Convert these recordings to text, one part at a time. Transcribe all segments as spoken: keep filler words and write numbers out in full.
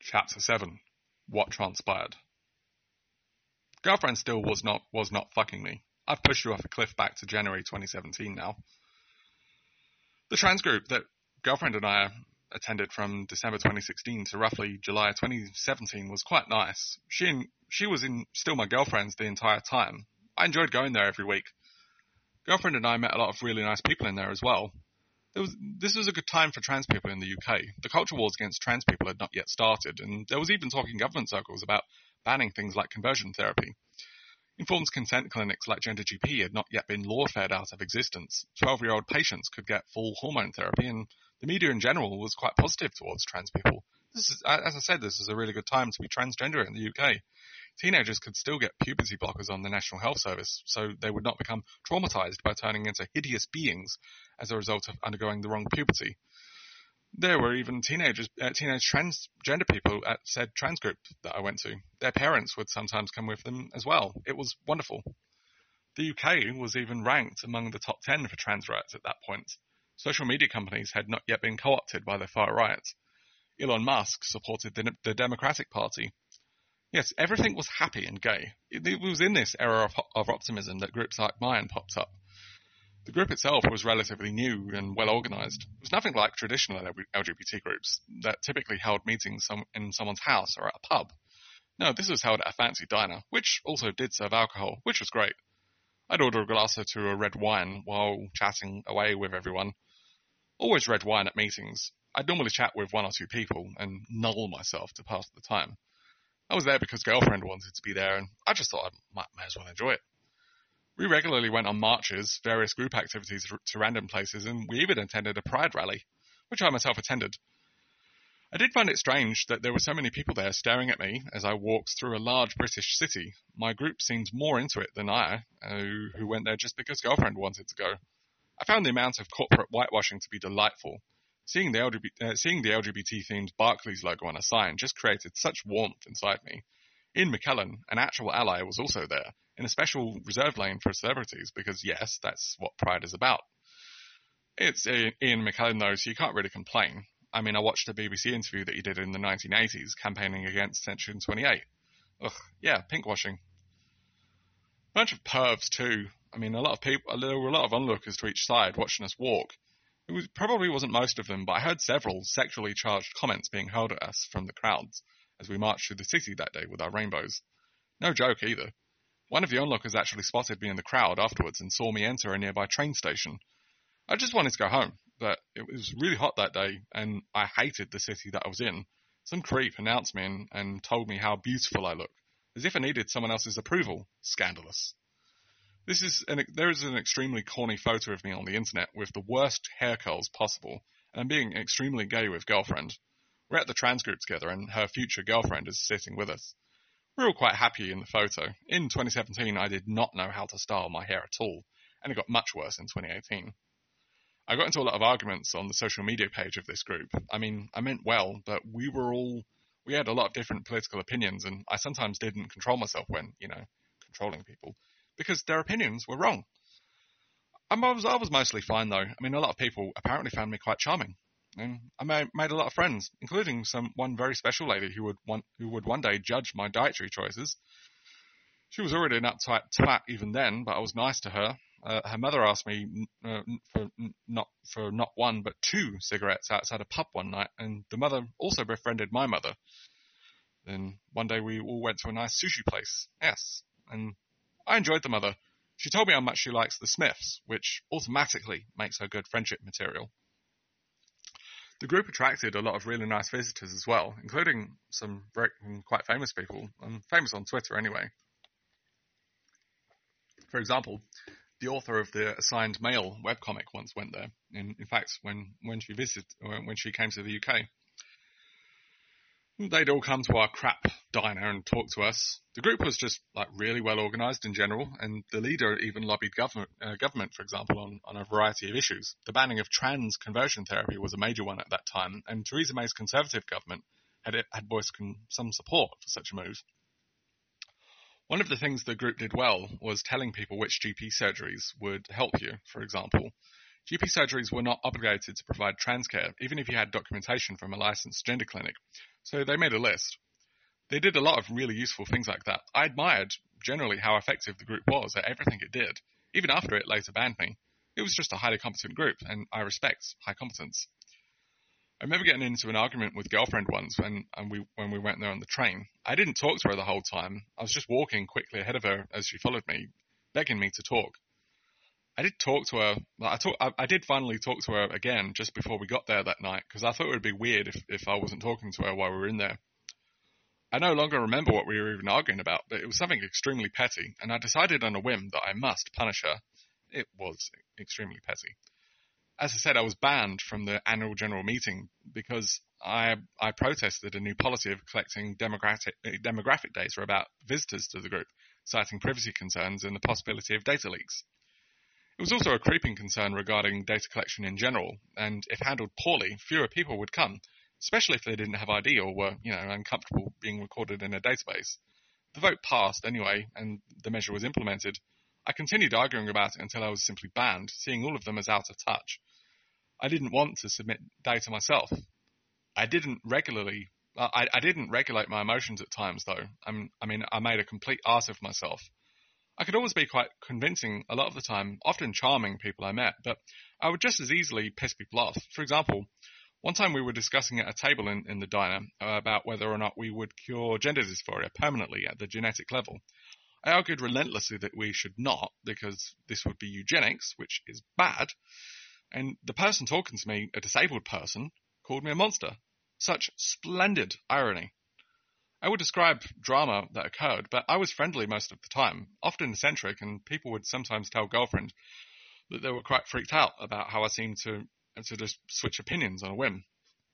Chapter seven. What transpired. Girlfriend still was not was not fucking me. I've pushed you off a cliff back to January twenty seventeen now. The trans group that girlfriend and I attended from December twenty sixteen to roughly July twenty seventeen was quite nice. She and, she was in still my girlfriend's the entire time. I enjoyed going there every week. Girlfriend and I met a lot of really nice people in there as well. There was, this was a good time for trans people in the U K. The culture wars against trans people had not yet started, and there was even talk in government circles about banning things like conversion therapy. Informed consent clinics like Gender G P had not yet been law-fed out of existence. twelve-year-old patients could get full hormone therapy, and the media in general was quite positive towards trans people. This is, as I said, this is a really good time to be transgender in the U K. Teenagers could still get puberty blockers on the National Health Service, so they would not become traumatized by turning into hideous beings as a result of undergoing the wrong puberty. There were even teenagers, uh, teenage transgender people at said trans group that I went to. Their parents would sometimes come with them as well. It was wonderful. The U K was even ranked among the top ten for trans rights at that point. Social media companies had not yet been co-opted by the far right. Elon Musk supported the, the Democratic Party. Yes, everything was happy and gay. It, it was in this era of, of optimism that groups like mine popped up. The group itself was relatively new and well organised. It was nothing like traditional L G B T groups that typically held meetings some, in someone's house or at a pub. No, this was held at a fancy diner, which also did serve alcohol, which was great. I'd order a glass or two of red wine while chatting away with everyone. Always red wine at meetings. I'd normally chat with one or two people and null myself to pass the time. I was there because girlfriend wanted to be there, and I just thought I might, might as well enjoy it. We regularly went on marches, various group activities to random places, and we even attended a pride rally, which I myself attended. I did find it strange that there were so many people there staring at me as I walked through a large British city. My group seemed more into it than I, uh, who went there just because girlfriend wanted to go. I found the amount of corporate whitewashing to be delightful. Seeing the, L G B T, uh, seeing the L G B T-themed Barclays logo on a sign just created such warmth inside me. Ian McKellen, an actual ally, was also there, in a special reserved lane for celebrities, because yes, that's what Pride is about. It's Ian McKellen though, so you can't really complain. I mean, I watched a B B C interview that he did in the nineteen eighties, campaigning against Section twenty-eight. Ugh, yeah, pinkwashing. Bunch of pervs too. I mean, a lot of people, there were a lot of onlookers to each side watching us walk. It was, probably wasn't most of them, but I heard several sexually charged comments being hurled at us from the crowds as we marched through the city that day with our rainbows. No joke either. One of the onlookers actually spotted me in the crowd afterwards and saw me enter a nearby train station. I just wanted to go home, but it was really hot that day, and I hated the city that I was in. Some creep announced me and, and told me how beautiful I look, as if I needed someone else's approval. Scandalous. This is an, there is an extremely corny photo of me on the internet with the worst hair curls possible, and I'm being extremely gay with girlfriend. We're at the trans group together, and her future girlfriend is sitting with us. We're all quite happy in the photo. In twenty seventeen, I did not know how to style my hair at all, and it got much worse in twenty eighteen. I got into a lot of arguments on the social media page of this group. I mean, I meant well, but we were all, we had a lot of different political opinions, and I sometimes didn't control myself when, you know, controlling people, because their opinions were wrong. I was, I was mostly fine though. I mean, a lot of people apparently found me quite charming. And I made, made a lot of friends, including some one very special lady who would one, who would one day judge my dietary choices. She was already an uptight twat even then, but I was nice to her. Uh, her mother asked me uh, for not for not one but two cigarettes outside a pub one night, and the mother also befriended my mother. Then one day we all went to a nice sushi place. Yes, and I enjoyed the mother. She told me how much she likes the Smiths, which automatically makes her good friendship material. The group attracted a lot of really nice visitors as well, including some very, quite famous people, um, famous on Twitter anyway. For example, the author of the Assigned Male webcomic once went there. In, in fact, when, when she visited, when she came to the U K, they'd all come to our crap diner and talk to us. The group was just like really well organised in general, and the leader even lobbied government, uh, government, for example, on, on a variety of issues. The banning of trans conversion therapy was a major one at that time, and Theresa May's Conservative government had, had voiced con- some support for such a move. One of the things the group did well was telling people which G P surgeries would help you, for example. G P surgeries were not obligated to provide trans care, even if you had documentation from a licensed gender clinic, so they made a list. They did a lot of really useful things like that. I admired, generally, how effective the group was at everything it did, even after it later banned me. It was just a highly competent group, and I respect high competence. I remember getting into an argument with girlfriend once when, and we, when we went there on the train. I didn't talk to her the whole time. I was just walking quickly ahead of her as she followed me, begging me to talk. I did talk to her. I, talk, I, I did finally talk to her again just before we got there that night, because I thought it would be weird if, if I wasn't talking to her while we were in there. I no longer remember what we were even arguing about, but it was something extremely petty, and I decided on a whim that I must punish her. It was extremely petty. As I said, I was banned from the annual general meeting because I I protested a new policy of collecting demographic, demographic data about visitors to the group, citing privacy concerns and the possibility of data leaks. It was also a creeping concern regarding data collection in general, and if handled poorly, fewer people would come, especially if they didn't have I D or were, you know, uncomfortable being recorded in a database. The vote passed anyway, and the measure was implemented. I continued arguing about it until I was simply banned, seeing all of them as out of touch. I didn't want to submit data myself. I didn't regularly, uh, I, I didn't regulate my emotions at times though. I'm, I mean, I made a complete ass of myself. I could always be quite convincing a lot of the time, often charming people I met, but I would just as easily piss people off. For example, one time we were discussing at a table in, in the diner about whether or not we would cure gender dysphoria permanently at the genetic level. I argued relentlessly that we should not, because this would be eugenics, which is bad, and the person talking to me, a disabled person, called me a monster. Such splendid irony. I would describe drama that occurred, but I was friendly most of the time, often eccentric, and people would sometimes tell girlfriend that they were quite freaked out about how I seemed to, to just switch opinions on a whim.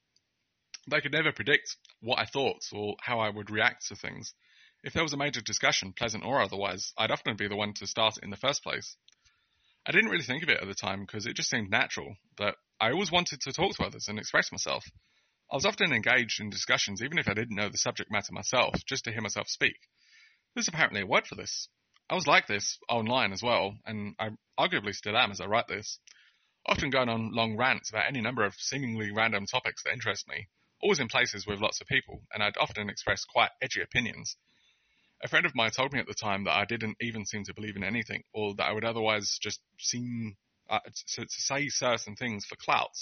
They could never predict what I thought or how I would react to things. If there was a major discussion, pleasant or otherwise, I'd often be the one to start it in the first place. I didn't really think of it at the time because it just seemed natural, but I always wanted to talk to others and express myself. I was often engaged in discussions even if I didn't know the subject matter myself, just to hear myself speak. There's apparently a word for this. I was like this online as well, and I arguably still am as I write this. Often going on long rants about any number of seemingly random topics that interest me, always in places with lots of people, and I'd often express quite edgy opinions. A friend of mine told me at the time that I didn't even seem to believe in anything, or that I would otherwise just seem uh, to, to say certain things for clout.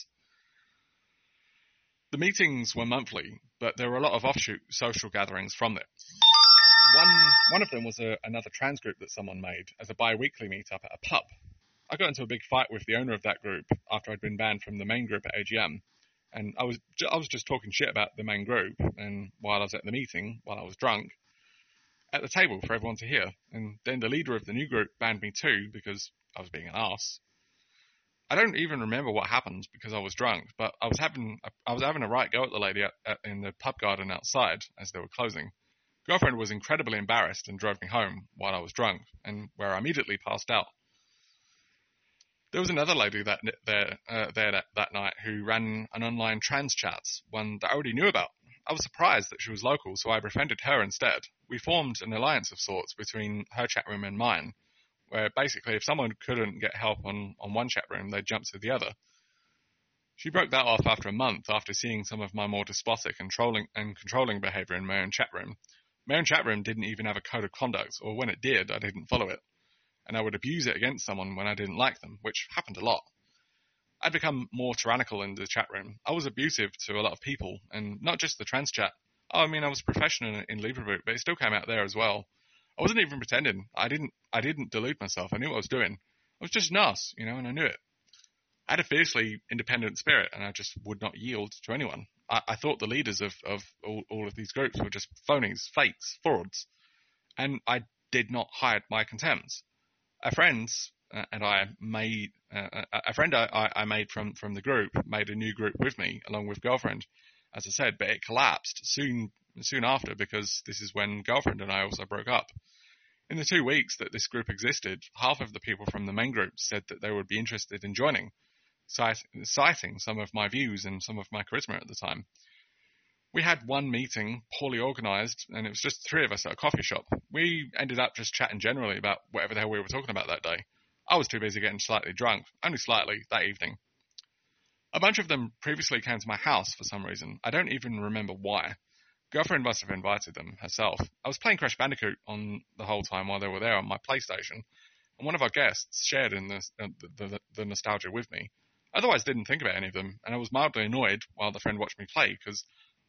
The meetings were monthly, but there were a lot of offshoot social gatherings from it. One one of them was a, another trans group that someone made as a bi-weekly meetup at a pub. I got into a big fight with the owner of that group after I'd been banned from the main group at A G M, and I was I was just talking shit about the main group, and while I was at the meeting, while I was drunk, at the table for everyone to hear, and then the leader of the new group banned me too because I was being an arse. I don't even remember what happened because I was drunk, but I was having I was having a right go at the lady at, at, in the pub garden outside as they were closing. Girlfriend was incredibly embarrassed and drove me home while I was drunk, and where I immediately passed out. There was another lady that there uh, there that, that night who ran an online trans chat, one that I already knew about. I was surprised that she was local, so I befriended her instead. We formed an alliance of sorts between her chat room and mine, where basically if someone couldn't get help on, on one chat room, they'd jump to the other. She broke that off after a month after seeing some of my more despotic and, trolling, and controlling behaviour in my own chat room. My own chat room didn't even have a code of conduct, or when it did, I didn't follow it. And I would abuse it against someone when I didn't like them, which happened a lot. I'd become more tyrannical in the chat room. I was abusive to a lot of people, and not just the trans chat. Oh, I mean, I was a professional in, in Libreboot, but it still came out there as well. I wasn't even pretending. I didn't I didn't delude myself. I knew what I was doing. I was just an arse, you know, and I knew it. I had a fiercely independent spirit, and I just would not yield to anyone. I, I thought the leaders of, of all, all of these groups were just phonies, fakes, frauds, and I did not hide my contempt. A friend uh, and I made uh, a friend I, I made from, from the group made a new group with me, along with girlfriend, as I said, but it collapsed soon soon after because this is when girlfriend and I also broke up. In the two weeks that this group existed, half of the people from the main group said that they would be interested in joining, citing some of my views and some of my charisma at the time. We had one meeting, poorly organised, and it was just three of us at a coffee shop. We ended up just chatting generally about whatever the hell we were talking about that day. I was too busy getting slightly drunk, only slightly, that evening. A bunch of them previously came to my house for some reason. I don't even remember why. Girlfriend must have invited them herself. I was playing Crash Bandicoot on the whole time while they were there on my PlayStation, and one of our guests shared in the, uh, the, the, the nostalgia with me. Otherwise didn't think about any of them, and I was mildly annoyed while the friend watched me play, because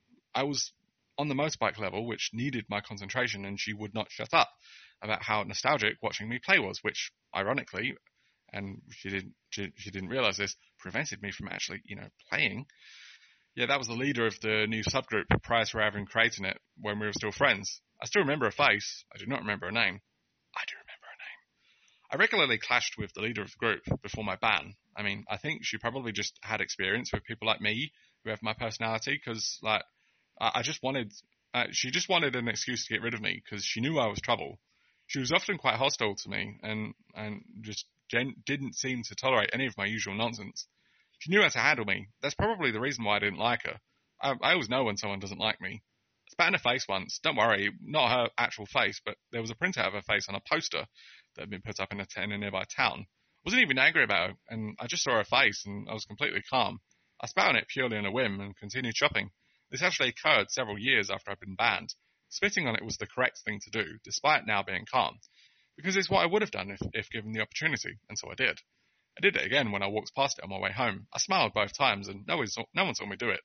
I was on the motorbike level, which needed my concentration, and she would not shut up about how nostalgic watching me play was, which, ironically, and she didn't she, she didn't realise this, prevented me from actually, you know, playing. Yeah, that was the leader of the new subgroup prior to having created it when we were still friends. I still remember her face. I do not remember her name. I do remember her name. I regularly clashed with the leader of the group before my ban. I mean, I think she probably just had experience with people like me who have my personality, because, like, I, I just wanted, uh, she just wanted an excuse to get rid of me because she knew I was trouble. She was often quite hostile to me and, and just gen- didn't seem to tolerate any of my usual nonsense. She knew how to handle me. That's probably the reason why I didn't like her. I, I always know when someone doesn't like me. I spat in her face once. Don't worry, not her actual face, but there was a printout of her face on a poster that had been put up in a, t- in a nearby town. I wasn't even angry about her, and I just saw her face, and I was completely calm. I spat on it purely on a whim and continued shopping. This actually occurred several years after I'd been banned. Spitting on it was the correct thing to do, despite now being calm, because it's what I would have done if, if given the opportunity, and so I did. I did it again when I walked past it on my way home. I smiled both times, and no one saw, no one saw me do it.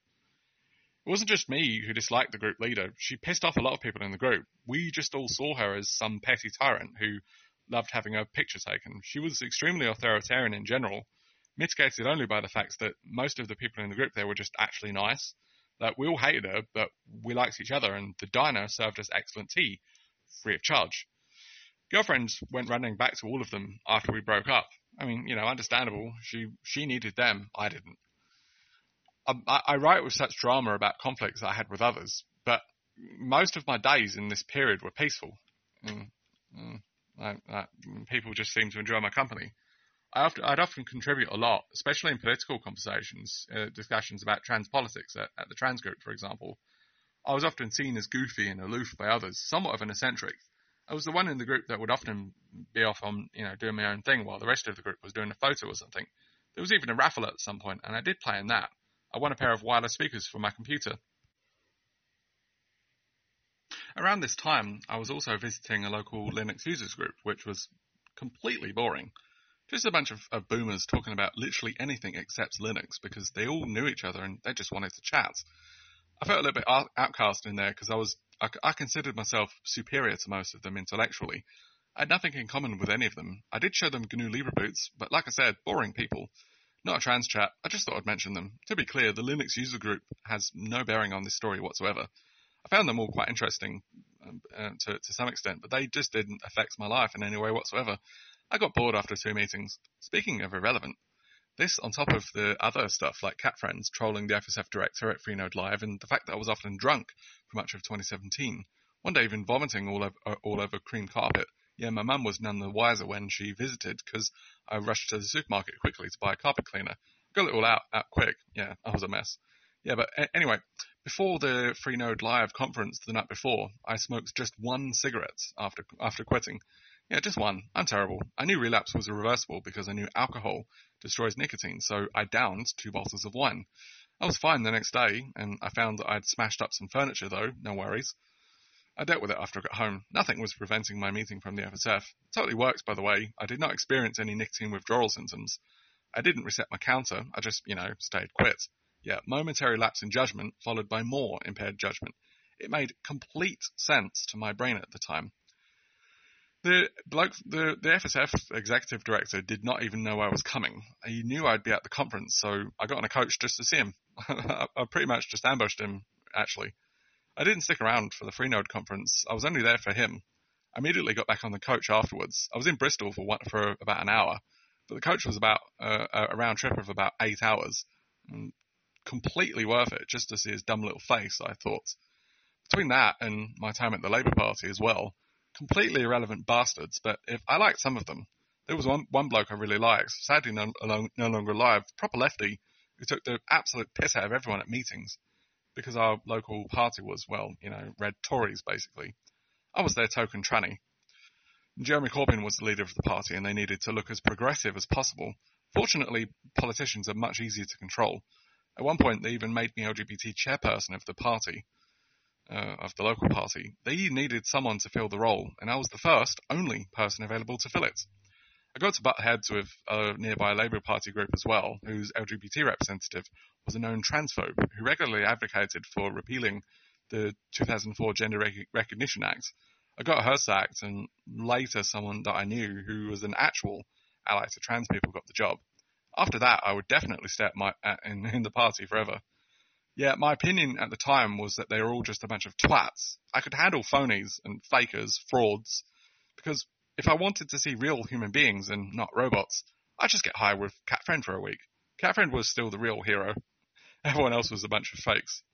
It wasn't just me who disliked the group leader. She pissed off a lot of people in the group. We just all saw her as some petty tyrant who loved having her picture taken. She was extremely authoritarian in general, mitigated only by the fact that most of the people in the group there were just actually nice. Like, we all hated her, but we liked each other, and the diner served us excellent tea, free of charge. Girlfriends went running back to all of them after we broke up. I mean, you know, understandable. She she needed them. I didn't. I, I write with such drama about conflicts I had with others, but most of my days in this period were peaceful. Mm, mm, I, I, people just seemed to enjoy my company. I often, I'd often contribute a lot, especially in political conversations, uh, discussions about trans politics at, at the trans group, for example. I was often seen as goofy and aloof by others, somewhat of an eccentric. I was the one in the group that would often be off on, you know, doing my own thing while the rest of the group was doing a photo or something. There was even a raffle at some point, and I did play in that. I won a pair of wireless speakers for my computer. Around this time, I was also visiting a local Linux users group, which was completely boring. Just a bunch of, of boomers talking about literally anything except Linux, because they all knew each other and they just wanted to chat. I felt a little bit out- outcast in there because I was I, I considered myself superior to most of them intellectually. I had nothing in common with any of them. I did show them G N U Libre boots, but like I said, boring people. Not a trans chat, I just thought I'd mention them. To be clear, the Linux user group has no bearing on this story whatsoever. I found them all quite interesting um, uh, to, to some extent, but they just didn't affect my life in any way whatsoever. I got bored after two meetings. Speaking of irrelevant, this on top of the other stuff like cat friends trolling the F S F director at Freenode Live, and the fact that I was often drunk for much of twenty seventeen. One day even vomiting all over, uh, all over cream carpet. Yeah, my mum was none the wiser when she visited because I rushed to the supermarket quickly to buy a carpet cleaner. Got it all out, out quick. Yeah, I was a mess. Yeah, but a- anyway, before the Freenode Live conference the night before, I smoked just one cigarette after after quitting. Yeah, just one. I'm terrible. I knew relapse was irreversible because I knew alcohol destroys nicotine, so I downed two bottles of wine. I was fine the next day, and I found that I'd smashed up some furniture though, no worries. I dealt with it after I got home. Nothing was preventing my meeting from the F S F. It totally worked, by the way. I did not experience any nicotine withdrawal symptoms. I didn't reset my counter. I just, you know, stayed quit. Yeah, momentary lapse in judgment followed by more impaired judgment. It made complete sense to my brain at the time. The bloke, the, the F S F executive director did not even know I was coming. He knew I'd be at the conference, so I got on a coach just to see him. I pretty much just ambushed him, actually. I didn't stick around for the Freenode conference. I was only there for him. I immediately got back on the coach afterwards. I was in Bristol for one, for about an hour, but the coach was about uh, a round trip of about eight hours. And completely worth it just to see his dumb little face, I thought. Between that and my time at the Labour Party as well, completely irrelevant bastards, but if I liked some of them. There was one, one bloke I really liked, sadly no, no longer alive, proper lefty, who took the absolute piss out of everyone at meetings, because our local party was, well, you know, red Tories, basically. I was their token tranny. Jeremy Corbyn was the leader of the party and they needed to look as progressive as possible. Fortunately, politicians are much easier to control. At one point, they even made me L G B T chairperson of the party, uh, of the local party. They needed someone to fill the role, and I was the first, only person available to fill it. I got to butt heads with a nearby Labour Party group as well, whose L G B T representative was a known transphobe who regularly advocated for repealing the two thousand four Gender Rec- Recognition Act. I got her sacked, and later someone that I knew who was an actual ally to trans people got the job. After that, I would definitely stay at my, at, in, in the party forever. Yeah, my opinion at the time was that they were all just a bunch of twats. I could handle phonies and fakers, frauds, because if I wanted to see real human beings and not robots, I'd just get high with Cat Friend for a week. Cat Friend was still the real hero. Everyone else was a bunch of fakes.